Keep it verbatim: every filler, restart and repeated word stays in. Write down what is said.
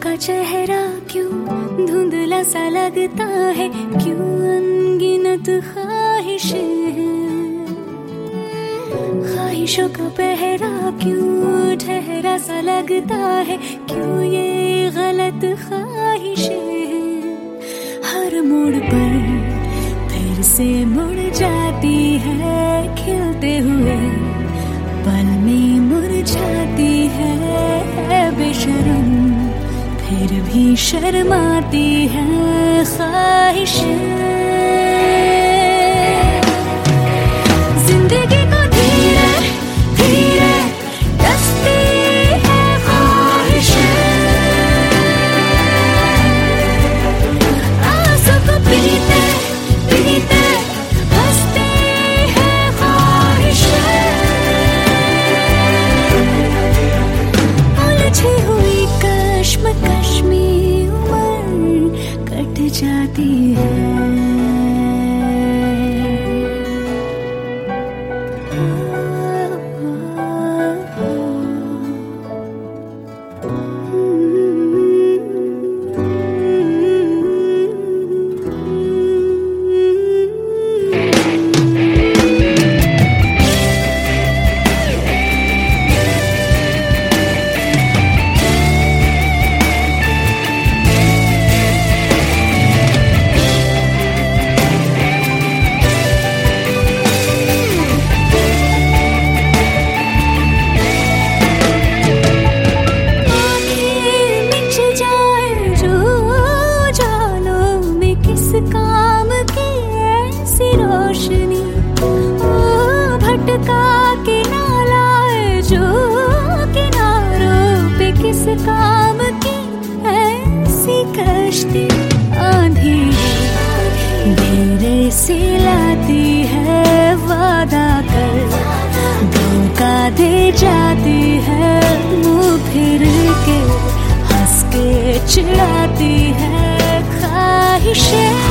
का चेहरा क्यों धुंधला सा लगता है, क्यों अनगिनत ख्वाहिशें हैं। ख्वाहिशों का पहरा क्यों ठहरा सा लगता है, क्यों ये गलत ख्वाहिशें हैं। हर मोड़ पर फिर से मुड़ जाती है, खिलते हुए पल में मुरझाती है। बेशर्म फिर भी शर्माती है ख्वाहिशें। जिंदगी को धीरे धीरे डसती है ख्वाहिशें। आंसू को पीते पीते हंसती है ख्वाहिशें। उलझी हुई कश्मकश में उम्र कट जाती है। काम की ऐसी रोशनी ओ भटका के ना लाए जो किनारों पे, किस काम की ऐसी कश्ती। आंधी धीरे से लाती है वादा कर, धोखा दे जाती है। मुंह फिर के हंस के चिढ़ाती है ख्वाहिशें।